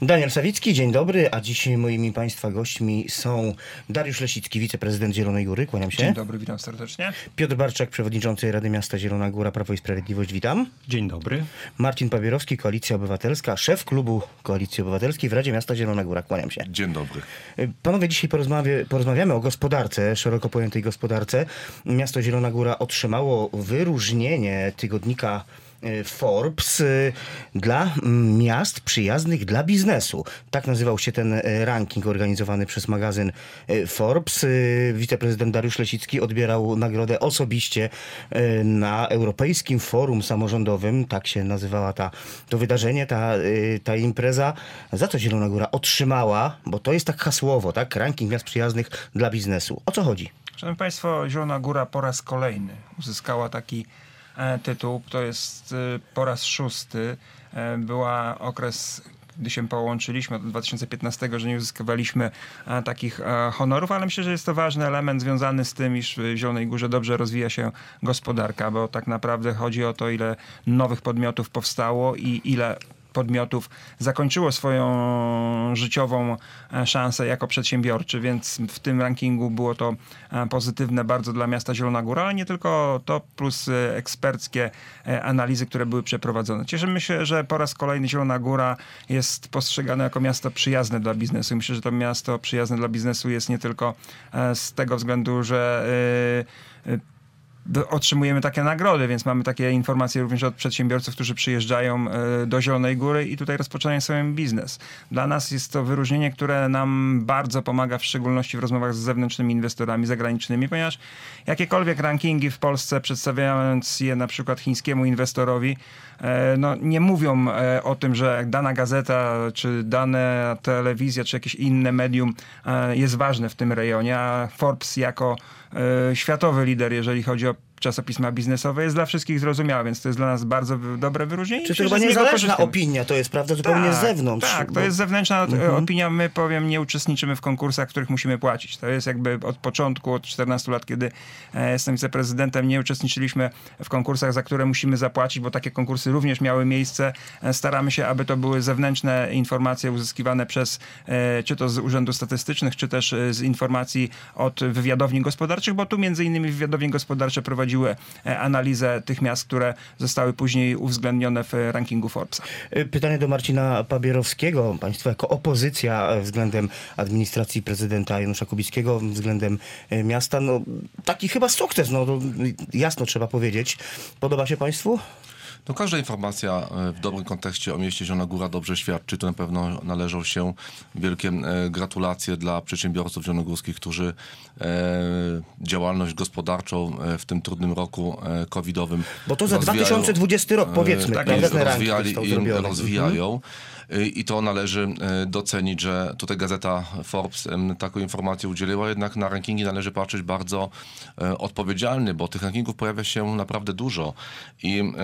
Daniel Sawicki, dzień dobry, a dzisiaj moimi Państwa gośćmi są Dariusz Lesicki, wiceprezydent Zielonej Góry, kłaniam się. Dzień dobry, witam serdecznie. Piotr Barczak, przewodniczący Rady Miasta Zielona Góra, Prawo i Sprawiedliwość, witam. Dzień dobry. Marcin Pabierowski, Koalicja Obywatelska, szef klubu Koalicji Obywatelskiej w Radzie Miasta Zielona Góra, kłaniam się. Dzień dobry. Panowie, dzisiaj porozmawiamy o gospodarce, szeroko pojętej gospodarce. Miasto Zielona Góra otrzymało wyróżnienie tygodnika Forbes dla miast przyjaznych dla biznesu. Tak nazywał się ten ranking organizowany przez magazyn Forbes. Wiceprezydent Dariusz Lesicki odbierał nagrodę osobiście na Europejskim Forum Samorządowym. Tak się nazywała to wydarzenie, ta impreza. Za co Zielona Góra otrzymała, bo to jest tak hasłowo, tak? Ranking miast przyjaznych dla biznesu. O co chodzi? Szanowni Państwo, Zielona Góra po raz kolejny uzyskała taki tytuł. To jest po raz 6. Była okres, gdy się połączyliśmy od 2015, że nie uzyskiwaliśmy takich honorów, ale myślę, że jest to ważny element związany z tym, iż w Zielonej Górze dobrze rozwija się gospodarka, bo tak naprawdę chodzi o to, ile nowych podmiotów powstało i ile podmiotów zakończyło swoją życiową szansę jako przedsiębiorczy, więc w tym rankingu było to pozytywne bardzo dla miasta Zielona Góra, ale nie tylko to, plus eksperckie analizy, które były przeprowadzone. Cieszymy się, że po raz kolejny Zielona Góra jest postrzegane jako miasto przyjazne dla biznesu. Myślę, że to miasto przyjazne dla biznesu jest nie tylko z tego względu, że otrzymujemy takie nagrody, więc mamy takie informacje również od przedsiębiorców, którzy przyjeżdżają do Zielonej Góry i tutaj rozpoczynają swój biznes. Dla nas jest to wyróżnienie, które nam bardzo pomaga, w szczególności w rozmowach z zewnętrznymi inwestorami zagranicznymi, ponieważ jakiekolwiek rankingi w Polsce, przedstawiając je na przykład chińskiemu inwestorowi, nie mówią o tym, że dana gazeta, czy dana telewizja, czy jakieś inne medium jest ważne w tym rejonie, a Forbes jako światowy lider, jeżeli chodzi o czasopisma biznesowe, jest dla wszystkich zrozumiałe, więc to jest dla nas bardzo dobre wyróżnienie. Czy to chyba niezależna opinia, to jest prawda zupełnie z zewnątrz. Tak, to jest zewnętrzna opinia. My, nie uczestniczymy w konkursach, których musimy płacić. To jest jakby od początku, od 14 lat, kiedy jestem wiceprezydentem, nie uczestniczyliśmy w konkursach, za które musimy zapłacić, bo takie konkursy również miały miejsce. Staramy się, aby to były zewnętrzne informacje uzyskiwane przez, czy to z Urzędu Statystycznych, czy też z informacji od wywiadowni gospodarczych, bo tu między innymi wywiadownie gospodarcze prowadziły analizę tych miast, które zostały później uwzględnione w rankingu Forbesa. Pytanie do Marcina Pabierowskiego. Państwo jako opozycja względem administracji prezydenta Janusza Kubickiego, względem miasta, taki chyba sukces, to jasno trzeba powiedzieć. Podoba się Państwu? Każda informacja w dobrym kontekście o mieście Zielona Góra dobrze świadczy. Tu na pewno należą się wielkie gratulacje dla przedsiębiorców zielonogórskich, którzy działalność gospodarczą w tym trudnym roku covidowym bo to za 2020 rok, powiedzmy. Tak, rozwijają. I to należy docenić, że tutaj gazeta Forbes taką informację udzieliła, jednak na rankingi należy patrzeć bardzo odpowiedzialnie, bo tych rankingów pojawia się naprawdę dużo i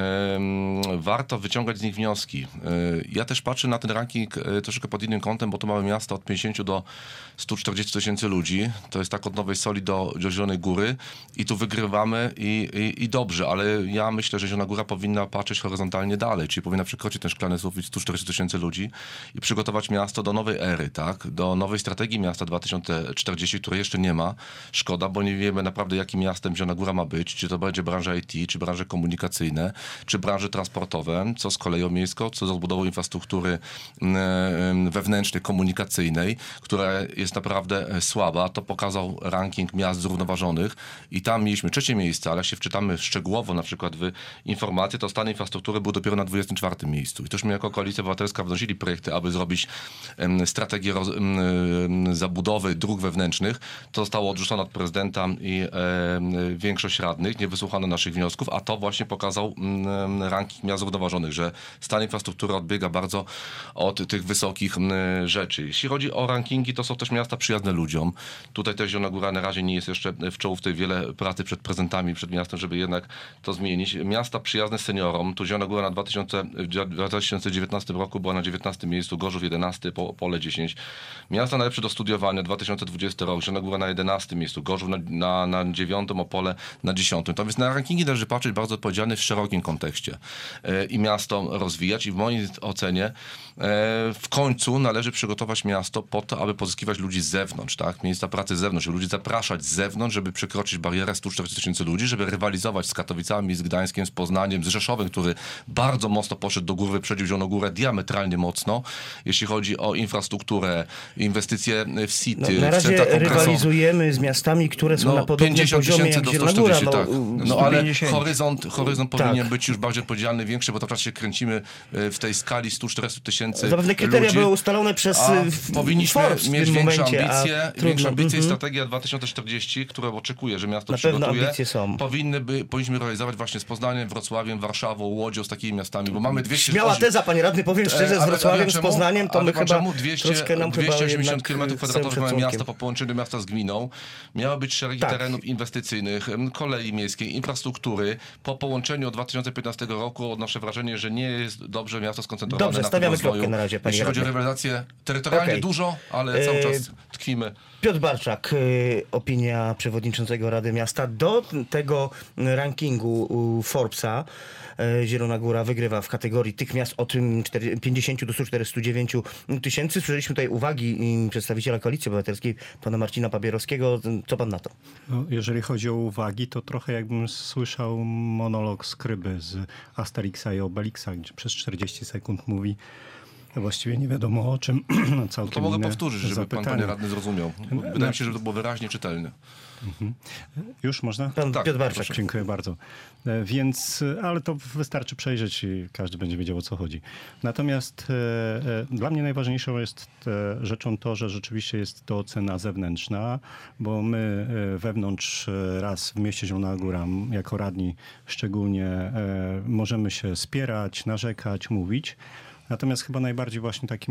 warto wyciągać z nich wnioski. Ja też patrzę na ten ranking troszkę pod innym kątem, bo tu mamy miasto od 50 do 140 tysięcy ludzi. To jest tak od Nowej Soli do Zielonej Góry i tu wygrywamy i dobrze, ale ja myślę, że Zielona Góra powinna patrzeć horyzontalnie dalej, czyli powinna przekroczyć ten szklany sufit 140 tysięcy ludzi i przygotować miasto do nowej ery, tak? Do nowej strategii miasta 2040, której jeszcze nie ma. Szkoda, bo nie wiemy naprawdę, jakim miastem Zielona Góra ma być. Czy to będzie branża IT, czy branże komunikacyjne, czy branże transportowe, co z koleją miejską, co z odbudową infrastruktury wewnętrznej, komunikacyjnej, która jest naprawdę słaba. To pokazał ranking miast zrównoważonych i tam mieliśmy 3. miejsce, ale jak się wczytamy szczegółowo na przykład w informacje, to stan infrastruktury był dopiero na 24. miejscu. I tośmy jako Koalicja Obywatelska wnosili projekty, aby zrobić strategię zabudowy dróg wewnętrznych. To zostało odrzucone od prezydenta i większość radnych. Nie wysłuchano naszych wniosków, a to właśnie pokazał ranking miast zrównoważonych, że stan infrastruktury odbiega bardzo od tych wysokich rzeczy. Jeśli chodzi o rankingi, to są też miasta przyjazne ludziom. Tutaj też Zielona Góra na razie nie jest jeszcze w czołówce, wiele pracy przed prezentami, przed miastem, żeby jednak to zmienić. Miasta przyjazne seniorom. Tu Zielona Góra w 2019 roku była na 19 miejscu, Gorzów 11, Opole 10. Miasta najlepsze do studiowania, 2020 rok, Zielona Góra na 11 miejscu, Gorzów na 9, Opole na 10. To więc na rankingi należy patrzeć bardzo odpowiedzialnie w szerokim kontekście i miasto rozwijać i w mojej ocenie w końcu należy przygotować miasto po to, aby pozyskiwać ludzi z zewnątrz, tak? Miejsca pracy z zewnątrz, ludzi zapraszać z zewnątrz, żeby przekroczyć barierę 140 tysięcy ludzi, żeby rywalizować z Katowicami, z Gdańskiem, z Poznaniem, z Rzeszowem, który bardzo mocno poszedł do góry, wyprzedził Zielonogórę diametralnie mocno, jeśli chodzi o infrastrukturę, inwestycje w city, na w razie centra kongresowe. rywalizujemy z miastami, które są na podobnym 50 poziomie tysięcy jak do Zielona Góra. 140, tak. No ale 150. horyzont powinien być już bardziej odpowiedzialny, większy, bo to czas się kręcimy w tej skali 140 tysięcy Zapewne kryteria ludzi. były ustalone przez Powinniśmy Forbes mieć w tym większe momencie, ambicje i strategia 2040, które oczekuję, że miasto Na pewno przygotuje. ambicje są. Powinniśmy realizować właśnie z Poznaniem, Wrocławiem, Warszawą, Łodzią, z takimi miastami, bo mamy 200... Śmiała teza, panie radny, powiem szczerze, z Wrocławiem, z Poznaniem, to my chyba czemu troszkę nam 280 km jednak kwadratowych mamy miasta po połączeniu miasta z gminą. Miały być szeregi terenów inwestycyjnych, kolei miejskiej, infrastruktury. Po połączeniu od 2015 roku odnoszę wrażenie, że nie jest dobrze miasto skoncentrowane Dobrze, na stawiamy tym rozwoju. kropkę na razie, panie Jeśli chodzi o radny. rywalizację, terytorialnie dużo, ale cały czas tkwimy. Piotr Barczak, opinia przewodniczącego Rady Miasta. Do tego rankingu Forbesa Zielona Góra wygrywa w kategorii tych miast od 50 do 149 tysięcy. Słyszeliśmy tutaj uwagi przedstawiciela Koalicji Obywatelskiej, pana Marcina Papierowskiego. Co pan na to? No, jeżeli chodzi o uwagi, to trochę jakbym słyszał monolog Skryby z Asterixa i Obelixa, gdzie przez 40 sekund mówi właściwie nie wiadomo o czym. Całkiem To mogę inne powtórzyć, żeby pan, panie radny, zrozumiał. Wydaje mi się, że to było wyraźnie czytelne. Już można? Pan Tak, Piotr Barczak. proszę. Dziękuję bardzo. Więc, ale to wystarczy przejrzeć i każdy będzie wiedział, o co chodzi. Natomiast dla mnie najważniejszą jest rzeczą to, że rzeczywiście jest to ocena zewnętrzna, bo my wewnątrz raz w mieście Zielona Góra, jako radni szczególnie, możemy się spierać, narzekać, mówić. Natomiast chyba najbardziej właśnie takim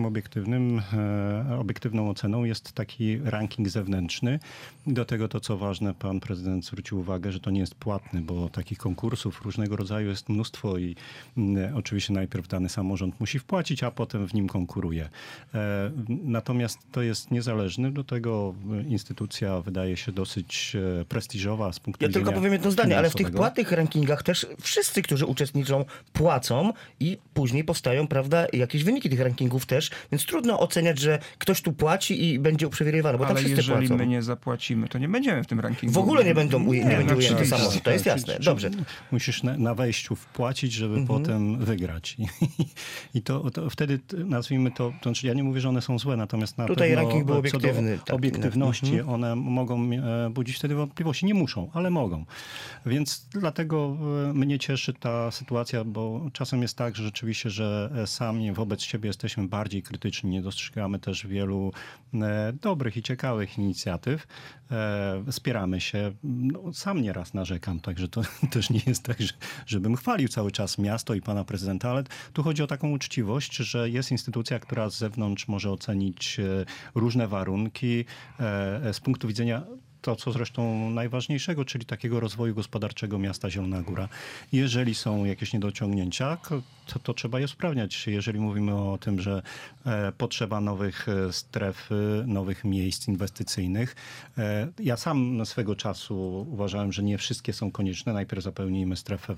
obiektywną oceną jest taki ranking zewnętrzny. Do tego to, co ważne, pan prezydent zwrócił uwagę, że to nie jest płatny, bo takich konkursów różnego rodzaju jest mnóstwo i oczywiście najpierw dany samorząd musi wpłacić, a potem w nim konkuruje. Natomiast to jest niezależny, do tego instytucja wydaje się dosyć prestiżowa z punktu widzenia Ja tylko powiem jedno zdanie, ale w tych finansowego. płatnych rankingach też wszyscy, którzy uczestniczą, płacą i później powstają, prawda, jakieś wyniki tych rankingów też, więc trudno oceniać, że ktoś tu płaci i będzie uprzywilejowany, bo tam Ale wszyscy jeżeli płacą. my nie zapłacimy, to nie będziemy w tym rankingu. W ogóle nie będzie ujęty oczywiście. samorząd, to jest jasne. Dobrze. Musisz na wejściu wpłacić, żeby potem wygrać. I to wtedy nazwijmy to znaczy ja nie mówię, że one są złe, natomiast na Tutaj pewno ranking był co obiektywny, do tak. obiektywności one mogą budzić wtedy wątpliwości. Nie muszą, ale mogą. Więc dlatego mnie cieszy ta sytuacja, bo czasem jest tak, że rzeczywiście, że sami wobec siebie jesteśmy bardziej krytyczni, nie dostrzegamy też wielu dobrych i ciekawych inicjatyw. Spieramy się. No, sam nieraz narzekam, także to też nie jest tak, żebym chwalił cały czas miasto i pana prezydenta, ale tu chodzi o taką uczciwość, że jest instytucja, która z zewnątrz może ocenić różne warunki z punktu widzenia to, co zresztą najważniejszego, czyli takiego rozwoju gospodarczego miasta Zielona Góra. Jeżeli są jakieś niedociągnięcia, to trzeba je usprawniać. Jeżeli mówimy o tym, że potrzeba nowych stref, nowych miejsc inwestycyjnych. Ja sam swego czasu uważałem, że nie wszystkie są konieczne. Najpierw zapełnijmy strefę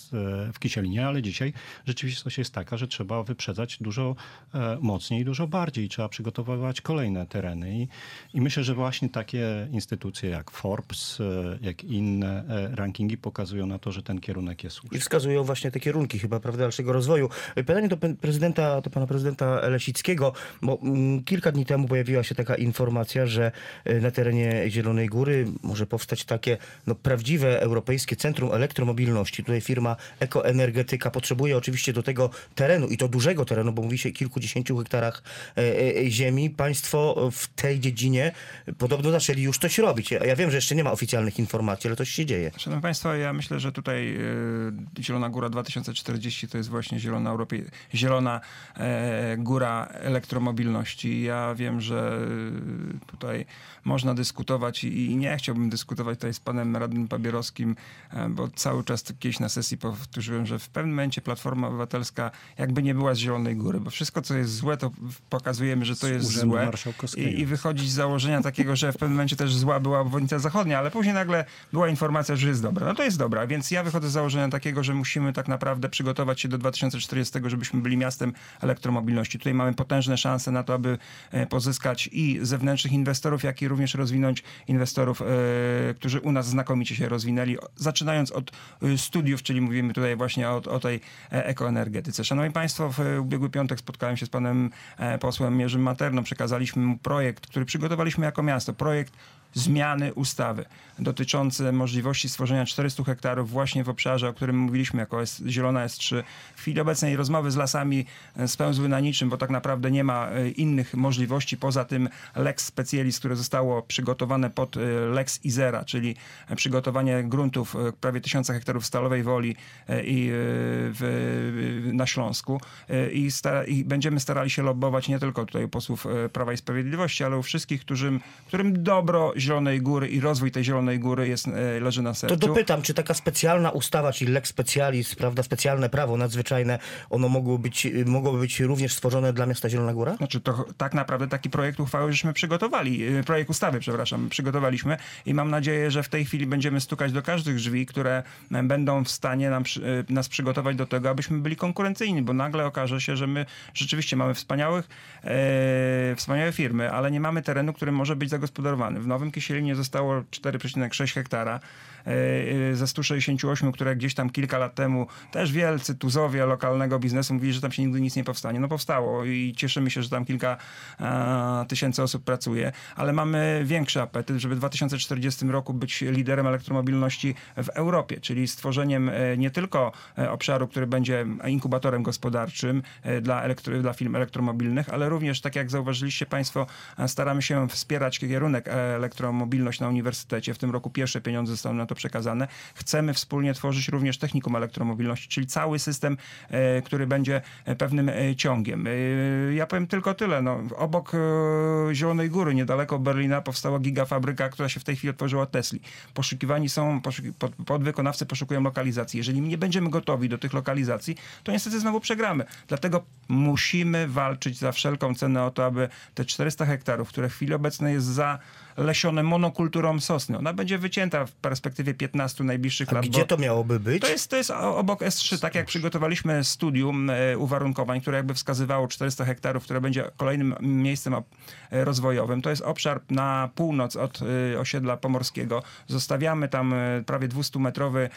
w Kisielinie, ale dzisiaj rzeczywistość jest taka, że trzeba wyprzedzać dużo mocniej, dużo bardziej. Trzeba przygotowywać kolejne tereny. I myślę, że właśnie takie instytucje jak Forbes, jak inne rankingi pokazują na to, że ten kierunek jest słuszny. I wskazują właśnie te kierunki chyba, prawda, dalszego rozwoju. Pytanie do pana prezydenta Lesickiego, bo kilka dni temu pojawiła się taka informacja, że na terenie Zielonej Góry może powstać takie prawdziwe europejskie centrum elektromobilności. Tutaj firma Ekoenergetyka potrzebuje oczywiście do tego terenu i to dużego terenu, bo mówi się o kilkudziesięciu hektarach ziemi. Państwo w tej dziedzinie podobno zaczęli już coś robić. robicie? A ja wiem, że jeszcze nie ma oficjalnych informacji, ale coś się dzieje. Szanowni Państwo, ja myślę, że tutaj Zielona Góra 2040 to jest właśnie zielona góra elektromobilności. Ja wiem, że tutaj można dyskutować i nie chciałbym dyskutować tutaj z panem radnym Pabierowskim, bo cały czas kiedyś na sesji powtórzyłem, że w pewnym momencie Platforma Obywatelska jakby nie była z Zielonej Góry, bo wszystko, co jest złe, to pokazujemy, że to jest złe i wychodzić z założenia takiego, że w pewnym momencie też zła była obwodnica zachodnia, ale później nagle była informacja, że jest dobra. No to jest dobra, więc ja wychodzę z założenia takiego, że musimy tak naprawdę przygotować się do 2040, żebyśmy byli miastem elektromobilności. Tutaj mamy potężne szanse na to, aby pozyskać i zewnętrznych inwestorów, jak i również rozwinąć inwestorów, którzy u nas znakomicie się rozwinęli, zaczynając od studiów, czyli mówimy tutaj właśnie o tej ekoenergetyce. Szanowni Państwo, w ubiegły piątek spotkałem się z panem posłem Jerzym Materną, przekazaliśmy mu projekt, który przygotowaliśmy jako miasto, projekt zmiany ustawy dotyczące możliwości stworzenia 400 hektarów właśnie w obszarze, o którym mówiliśmy, jako Zielona S3. W chwili obecnej rozmowy z lasami spełzły na niczym, bo tak naprawdę nie ma innych możliwości poza tym Lex Specialis, które zostało przygotowane pod Lex Izera, czyli przygotowanie gruntów prawie 1000 hektarów Stalowej Woli na Śląsku. I będziemy starali się lobbować nie tylko tutaj u posłów Prawa i Sprawiedliwości, ale u wszystkich, którym dobro Zielonej Góry i rozwój tej Zielonej Góry leży na sercu. To dopytam, czy taka specjalna ustawa, czyli Lex Specialis, prawda, specjalne prawo nadzwyczajne, ono mogłoby być również stworzone dla miasta Zielona Góra? Znaczy to tak naprawdę taki projekt uchwały żeśmy przygotowali, projekt ustawy, przepraszam, przygotowaliśmy i mam nadzieję, że w tej chwili będziemy stukać do każdych drzwi, które będą w stanie nas przygotować do tego, abyśmy byli konkurencyjni, bo nagle okaże się, że my rzeczywiście mamy wspaniałe firmy, ale nie mamy terenu, który może być zagospodarowany. W Nowym Kisielinie zostało 4,6 hektara ze 168, które gdzieś tam kilka lat temu też wielcy tuzowie lokalnego biznesu mówili, że tam się nigdy nic nie powstanie. No powstało i cieszymy się, że tam kilka tysięcy osób pracuje, ale mamy większy apetyt, żeby w 2040 roku być liderem elektromobilności w Europie, czyli stworzeniem nie tylko obszaru, który będzie inkubatorem gospodarczym dla firm elektromobilnych, ale również, tak jak zauważyliście Państwo, staramy się wspierać kierunek elektromobilność na uniwersytecie. W tym roku pierwsze pieniądze zostaną na to przekazane. Chcemy wspólnie tworzyć również technikum elektromobilności, czyli cały system, który będzie pewnym ciągiem. Ja powiem tylko tyle. No, obok Zielonej Góry, niedaleko Berlina, powstała gigafabryka, która się w tej chwili otworzyła Tesli. Poszukiwani są, podwykonawcy poszukują lokalizacji. Jeżeli nie będziemy gotowi do tych lokalizacji, to niestety znowu przegramy. Dlatego musimy walczyć za wszelką cenę o to, aby te 400 hektarów, które w chwili obecnej jest zalesione monokulturą sosny, ona będzie wycięta w perspektywie 15 najbliższych lat. Gdzie to miałoby być? To jest obok S3, tak jak przygotowaliśmy studium uwarunkowań, które jakby wskazywało 400 hektarów, które będzie kolejnym miejscem rozwojowym. To jest obszar na północ od osiedla pomorskiego. Zostawiamy tam prawie 200-metrowy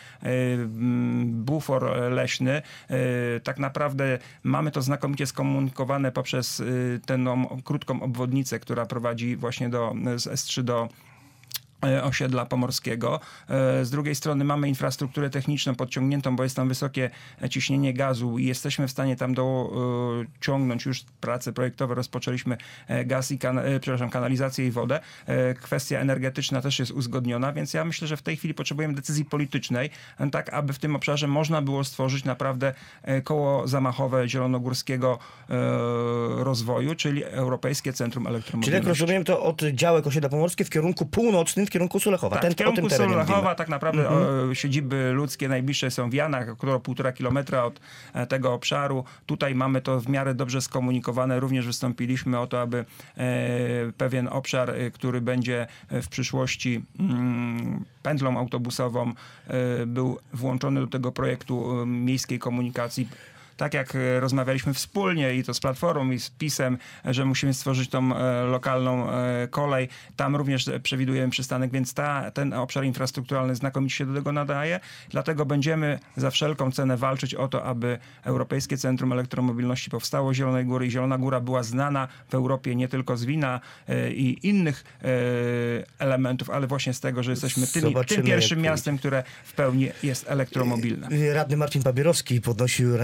bufor leśny. Tak naprawdę mamy to znakomicie skomunikowane poprzez tę krótką obwodnicę, która prowadzi właśnie z S3 do osiedla pomorskiego. Z drugiej strony mamy infrastrukturę techniczną podciągniętą, bo jest tam wysokie ciśnienie gazu i jesteśmy w stanie tam dociągnąć już prace projektowe. Rozpoczęliśmy kanalizację i wodę. Kwestia energetyczna też jest uzgodniona, więc ja myślę, że w tej chwili potrzebujemy decyzji politycznej, tak aby w tym obszarze można było stworzyć naprawdę koło zamachowe zielonogórskiego rozwoju, czyli Europejskie Centrum Elektromobilności. Czyli jak rozumiem, to od działek osiedla pomorskie w kierunku północnym, w kierunku Sulechowa. Tak, w kierunku Sulechowa tak naprawdę siedziby ludzkie najbliższe są w Janach, około 1,5 kilometra od tego obszaru. Tutaj mamy to w miarę dobrze skomunikowane. Również wystąpiliśmy o to, aby pewien obszar, który będzie w przyszłości pętlą autobusową, był włączony do tego projektu miejskiej komunikacji. Tak jak rozmawialiśmy wspólnie i to z Platformą i z PiS-em, że musimy stworzyć tą lokalną kolej. Tam również przewidujemy przystanek, więc ten obszar infrastrukturalny znakomicie się do tego nadaje. Dlatego będziemy za wszelką cenę walczyć o to, aby Europejskie Centrum Elektromobilności powstało z Zielonej Góry i Zielona Góra była znana w Europie nie tylko z wina i innych elementów, ale właśnie z tego, że jesteśmy tym pierwszym miastem, które w pełni jest elektromobilne. Radny Marcin Pabierowski podnosił rękę, chce zabrać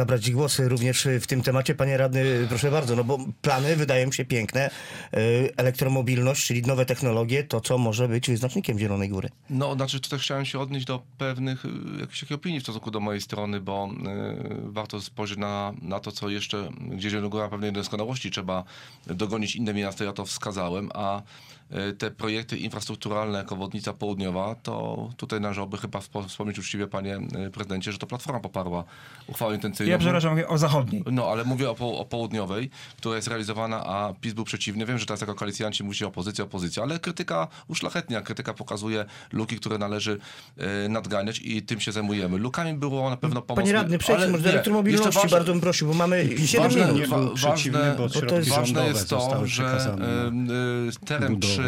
zabrać głos również w tym temacie. Panie radny, proszę bardzo, no bo plany wydają się piękne. Elektromobilność, czyli nowe technologie, to co może być wyznacznikiem Zielonej Góry? No, znaczy tutaj chciałem się odnieść do pewnych jakichś opinii w stosunku do mojej strony, bo warto spojrzeć na to, co jeszcze, gdzie Zielona Góra pewnej niedoskonałości trzeba dogonić inne miasta, ja to wskazałem, a te projekty infrastrukturalne jak obwodnica południowa, to tutaj należałoby chyba wspomnieć uczciwie, panie prezydencie, że to Platforma poparła uchwałę intencyjną. Ja przepraszam, mówię o zachodniej. No, ale mówię o południowej, która jest realizowana, a PiS był przeciwny. Wiem, że teraz jako koalicjanci mówicie opozycja, ale krytyka uszlachetnia, krytyka pokazuje luki, które należy nadganiać i tym się zajmujemy. Lukami było na pewno pomocne. Panie radny, przejdźmy może do elektromobilności, bardzo bym prosił, bo mamy 7 minut. Ważne jest to, że teren przy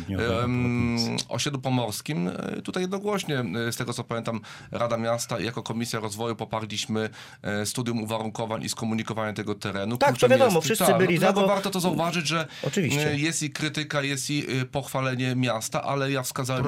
osiedlu pomorskim, tutaj jednogłośnie, z tego co pamiętam, Rada Miasta i jako Komisja Rozwoju poparliśmy studium uwarunkowań i skomunikowania tego terenu. Tak, to wiadomo, wszyscy byli za, bo... Warto to zauważyć, że oczywiście jest i krytyka, jest i pochwalenie miasta, ale ja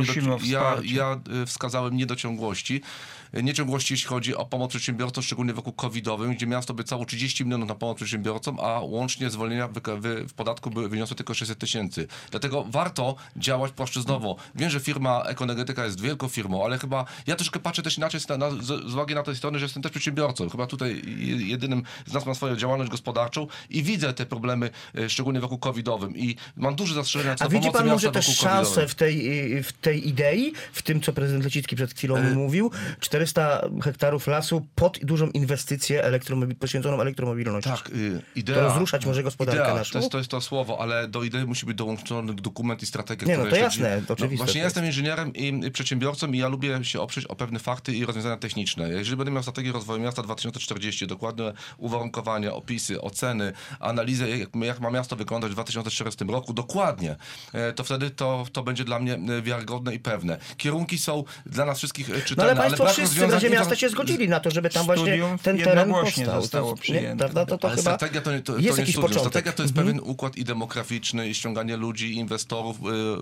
wskazałem niedociągłości. Nieciągłości, jeśli chodzi o pomoc przedsiębiorcom, szczególnie w roku covidowym, gdzie miasto obiecało 30 milionów na pomoc przedsiębiorcom, a łącznie zwolnienia w podatku wyniosły tylko 600 tysięcy. Dlatego warto działać płaszczyznowo. Wiem, że firma Ekoenergetyka jest wielką firmą, ale chyba ja troszkę patrzę też inaczej z uwagi na tej strony, że jestem też przedsiębiorcą. Chyba tutaj jedynym z nas ma swoją działalność gospodarczą i widzę te problemy, szczególnie w roku covidowym i mam duże zastrzeżenia co do pomocy miasta. A widzi pan może też szansę w tej idei, w tym, co prezydent Lecicki przed chwilą mówił, 400 hektarów lasu pod dużą inwestycję poświęconą elektromobilności. Tak, idea. To rozruszać może gospodarkę naszą? To jest to słowo, ale do idei musi być dołączony dokument i strategia. Nie, no to jasne, to oczywiste. Właśnie ja jestem inżynierem i przedsiębiorcą i ja lubię się oprzeć o pewne fakty i rozwiązania techniczne. Jeżeli będę miał strategię rozwoju miasta 2040, dokładne uwarunkowania, opisy, oceny, analizę, jak ma miasto wyglądać w 2040 roku, dokładnie, to wtedy to będzie dla mnie wiarygodne i pewne. Kierunki są dla nas wszystkich czytelne, ale państwo wszyscy w Radzie Miasta się zgodzili na to, żeby tam właśnie ten teren powstał. Zostało przyjęte. Prawda? To ale chyba strategia to jest nie jakiś studium. początek. Strategia to jest pewien układ i demograficzny, i ściąganie ludzi, inwestorów,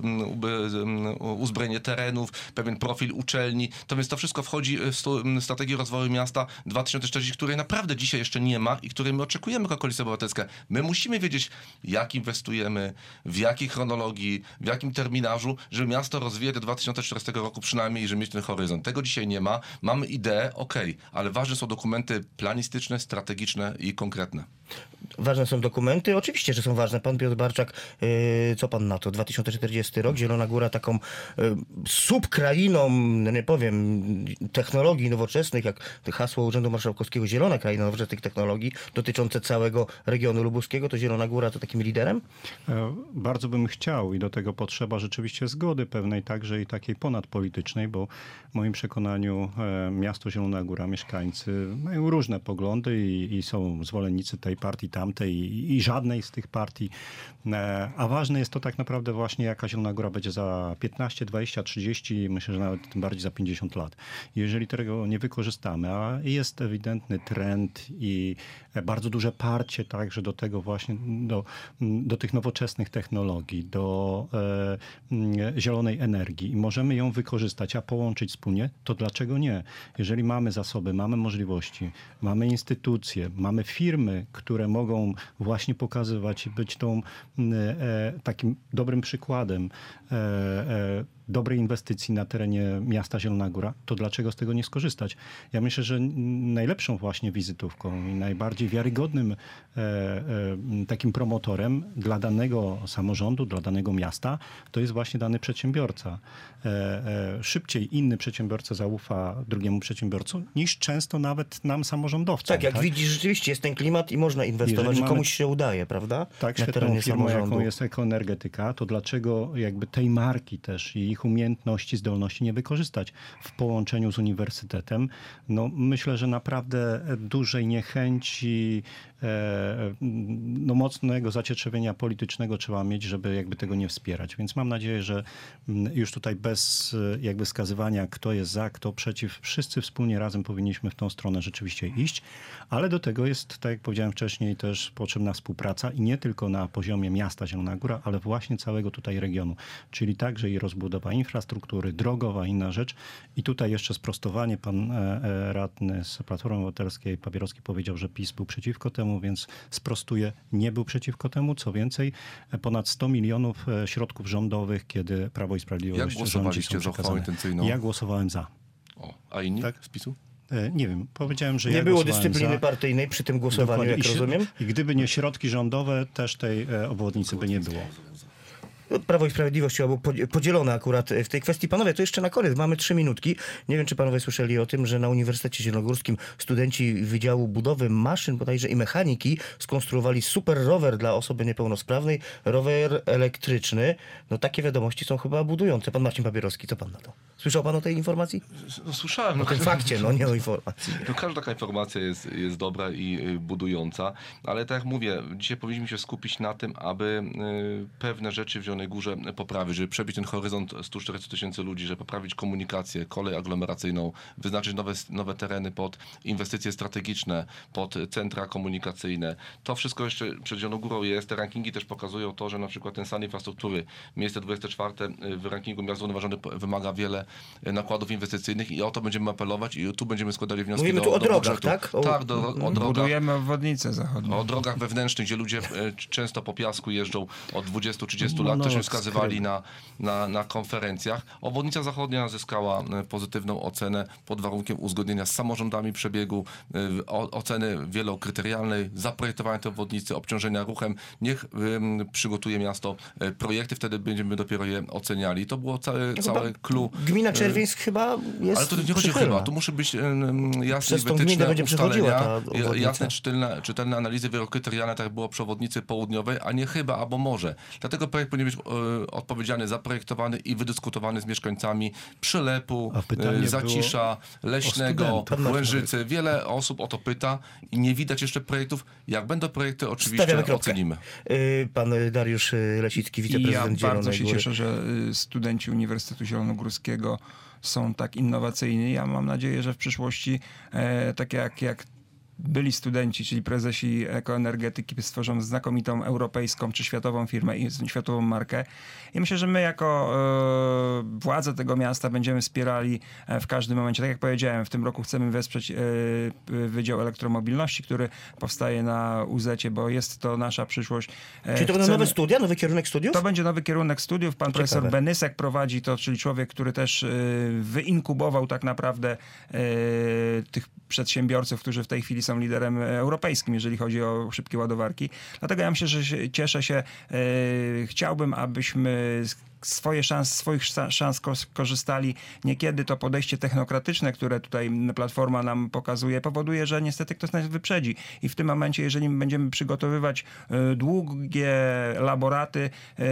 uzbrojenie terenów, pewien profil uczelni. To więc to wszystko wchodzi w strategię rozwoju miasta 2040, której naprawdę dzisiaj jeszcze nie ma i której my oczekujemy jako Koalicja Obywatelska. My musimy wiedzieć, jak inwestujemy, w jakiej chronologii, w jakim terminarzu, żeby miasto rozwija do 2040 roku przynajmniej i żeby mieć ten horyzont. Tego dzisiaj nie ma. Mamy ideę, ale ważne są dokumenty planistyczne, strategiczne i konkretne. Ważne są dokumenty? Oczywiście, że są ważne. Pan Piotr Barczak, co pan na to? 2040 rok, Zielona Góra taką subkrainą, nie powiem, technologii nowoczesnych, jak hasło Urzędu Marszałkowskiego, zielona kraina nowoczesnych technologii dotyczące całego regionu lubuskiego, to Zielona Góra to takim liderem? Bardzo bym chciał i do tego potrzeba rzeczywiście zgody pewnej także i takiej ponadpolitycznej, bo w moim przekonaniu miasto Zielona Góra, mieszkańcy mają różne poglądy i są zwolennicy tej partii, tamtej i żadnej z tych partii. A ważne jest to tak naprawdę właśnie, jaka Zielona Góra będzie za 15, 20, 30, myślę, że nawet tym bardziej za 50 lat. Jeżeli tego nie wykorzystamy, a jest ewidentny trend i bardzo duże parcie także do tego właśnie, do tych nowoczesnych technologii, do zielonej energii i możemy ją wykorzystać, a połączyć wspólnie, to dlaczego nie? Jeżeli mamy zasoby, mamy możliwości, mamy instytucje, mamy firmy, które mogą właśnie pokazywać i być takim dobrym przykładem dobrej inwestycji na terenie miasta Zielona Góra, to dlaczego z tego nie skorzystać? Ja myślę, że najlepszą właśnie wizytówką i najbardziej wiarygodnym takim promotorem dla danego samorządu, dla danego miasta, to jest właśnie dany przedsiębiorca. Szybciej inny przedsiębiorca zaufa drugiemu przedsiębiorcu, niż często nawet nam samorządowcom. Tak, jak widzisz, rzeczywiście jest ten klimat i można inwestować, że komuś się udaje, prawda? Tak, świetną firmą, jaką jest Ekoenergetyka, to dlaczego jakby tej marki też i ich umiejętności, zdolności nie wykorzystać w połączeniu z uniwersytetem? No, myślę, że naprawdę dużej niechęci, mocnego zacietrzewienia politycznego trzeba mieć, żeby jakby tego nie wspierać. Więc mam nadzieję, że już tutaj bez jakby wskazywania, kto jest za, kto przeciw, wszyscy wspólnie razem powinniśmy w tą stronę rzeczywiście iść, ale do tego jest, tak jak powiedziałem wcześniej, też potrzebna współpraca i nie tylko na poziomie miasta Zielona Góra, ale właśnie całego tutaj regionu, czyli także i rozbudowa budowa infrastruktury, drogowa, inna rzecz. I tutaj jeszcze sprostowanie. Pan radny z Platformy Obywatelskiej, Papierowski, powiedział, że PiS był przeciwko temu, więc sprostuję, nie był przeciwko temu. Co więcej, ponad 100 milionów środków rządowych, kiedy Prawo i Sprawiedliwość Jak rządzi, głosowaliście są za uchwałą przekazane. intencyjną? Ja głosowałem za. A inni Tak? z PiS-u? Nie wiem, powiedziałem, że Nie ja było głosowałem dyscypliny za. partyjnej przy tym głosowaniu, Dokładnie. jak rozumiem? I gdyby nie środki rządowe, też tej obwodnicy by nie było. Prawo i Sprawiedliwość było podzielone akurat w tej kwestii. Panowie, to jeszcze na koniec, mamy 3 minutki. Nie wiem, czy panowie słyszeli o tym, że na Uniwersytecie Zielonogórskim studenci Wydziału Budowy Maszyn bodajże i Mechaniki skonstruowali super rower dla osoby niepełnosprawnej, rower elektryczny. No takie wiadomości są chyba budujące. Pan Marcin Papierowski, co pan na to? Słyszał pan o tej informacji? No, słyszałem. O tym fakcie, no nie o informacji. No, każda taka informacja jest dobra i budująca, ale tak jak mówię, dzisiaj powinniśmy się skupić na tym, aby pewne rzeczy w Zielonej Górze poprawić, żeby przebić ten horyzont 140 tysięcy ludzi, żeby poprawić komunikację, kolej aglomeracyjną, wyznaczyć nowe tereny pod inwestycje strategiczne, pod centra komunikacyjne. To wszystko jeszcze przed Zieloną Górą jest. Te rankingi też pokazują to, że na przykład ten stan infrastruktury, miejsce 24 w rankingu miast zrównoważonych wymaga wiele nakładów inwestycyjnych i o to będziemy apelować i tu będziemy składali wnioski Mówimy do tu o drogach, budżetu. tak? Tak, o drogach. Budujemy obwodnicę zachodnią. O drogach wewnętrznych, gdzie ludzie często po piasku jeżdżą od 20-30 lat, No, też wskazywali na konferencjach. Obwodnica zachodnia zyskała pozytywną ocenę pod warunkiem uzgodnienia z samorządami przebiegu, oceny wielokryterialnej, zaprojektowania tej obwodnicy, obciążenia ruchem. Niech przygotuje miasto projekty, wtedy będziemy dopiero je oceniali. To było całe clue. Gmina Czerwieńsk chyba jest Ale to nie chodzi przychylna. chyba, tu muszy być jasne Przez i tą gminę wytyczne będzie przechodziła ta ustalenia, obwodnica. jasne, czytelne analizy wielokryterialne, tak jak było przy obwodnicy południowej, a nie chyba, albo może. Dlatego projekt powinien być odpowiedzialny, zaprojektowany i wydyskutowany z mieszkańcami Przylepu, Zacisza, Leśnego, Łężycy. Wiele osób o to pyta i nie widać jeszcze projektów. Jak będą projekty, oczywiście ocenimy. Pan Dariusz Lesicki, wiceprezydent Ja bardzo Zielonej się Góry. cieszę, że studenci Uniwersytetu Zielonogórskiego są tak innowacyjni. Ja mam nadzieję, że w przyszłości, tak jak byli studenci, czyli prezesi ekoenergetyki, stworzą znakomitą europejską czy światową firmę i światową markę. I myślę, że my jako władze tego miasta będziemy wspierali w każdym momencie. Tak jak powiedziałem, w tym roku chcemy wesprzeć Wydział Elektromobilności, który powstaje na UZ-cie, bo jest to nasza przyszłość. Czy to będą nowe studia, nowy kierunek studiów? To będzie nowy kierunek studiów. Pan profesor Benysek prowadzi to, czyli człowiek, który też wyinkubował tak naprawdę tych przedsiębiorców, którzy w tej chwili są liderem europejskim, jeżeli chodzi o szybkie ładowarki. Dlatego ja myślę, że cieszę się. Chciałbym, abyśmy swoich szans korzystali. Niekiedy to podejście technokratyczne, które tutaj Platforma nam pokazuje, powoduje, że niestety ktoś nas wyprzedzi. I w tym momencie, jeżeli będziemy przygotowywać długie laboraty,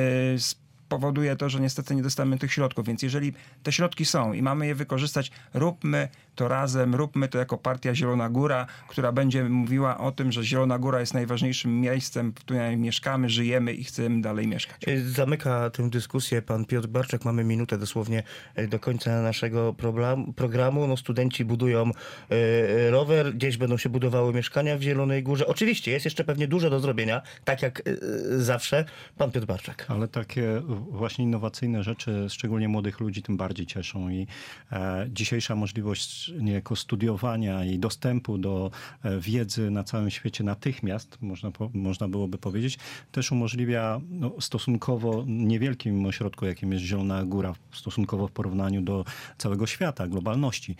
powoduje to, że niestety nie dostaniemy tych środków. Więc jeżeli te środki są i mamy je wykorzystać, róbmy to razem, róbmy to jako partia Zielona Góra, która będzie mówiła o tym, że Zielona Góra jest najważniejszym miejscem, w którym mieszkamy, żyjemy i chcemy dalej mieszkać. Zamyka tę dyskusję pan Piotr Barczak. Mamy minutę dosłownie do końca naszego programu. No, studenci budują rower, gdzieś będą się budowały mieszkania w Zielonej Górze. Oczywiście jest jeszcze pewnie dużo do zrobienia, tak jak zawsze. Pan Piotr Barczak. Ale takie właśnie innowacyjne rzeczy, szczególnie młodych ludzi, tym bardziej cieszą i dzisiejsza możliwość niejako studiowania i dostępu do wiedzy na całym świecie natychmiast, można byłoby powiedzieć, też umożliwia stosunkowo niewielkim ośrodku, jakim jest Zielona Góra, stosunkowo w porównaniu do całego świata, globalności.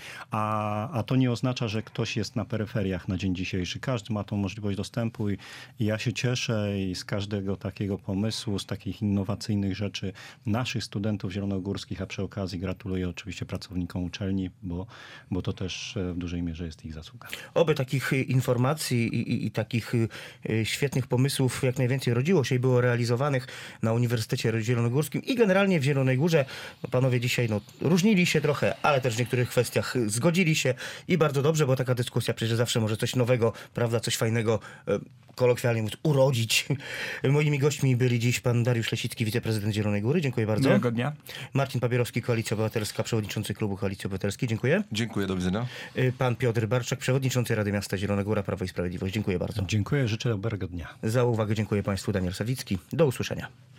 A to nie oznacza, że ktoś jest na peryferiach na dzień dzisiejszy. Każdy ma tą możliwość dostępu i ja się cieszę i z każdego takiego pomysłu, z takich innowacyjnych rzeczy naszych studentów zielonogórskich, a przy okazji gratuluję oczywiście pracownikom uczelni, bo to też w dużej mierze jest ich zasługa. Oby takich informacji i takich świetnych pomysłów jak najwięcej rodziło się i było realizowanych na Uniwersytecie Zielonogórskim i generalnie w Zielonej Górze. Panowie dzisiaj różnili się trochę, ale też w niektórych kwestiach zgodzili się i bardzo dobrze, bo taka dyskusja przecież zawsze może coś nowego, prawda, coś fajnego, kolokwialnie mówiąc, urodzić. Moimi gośćmi byli dziś pan Dariusz Lesicki, wiceprezydent Zielonej Góry. Dziękuję bardzo. Miłego dnia. Marcin Papierowski, Koalicja Obywatelska, przewodniczący klubu Koalicji Obywatelskiej. Dziękuję. Dziękuję, do widzenia. Pan Piotr Barczak, przewodniczący Rady Miasta Zielona Góra, Prawo i Sprawiedliwość. Dziękuję bardzo. Dziękuję, życzę dobrego dnia. Za uwagę dziękuję państwu. Daniel Sawicki. Do usłyszenia.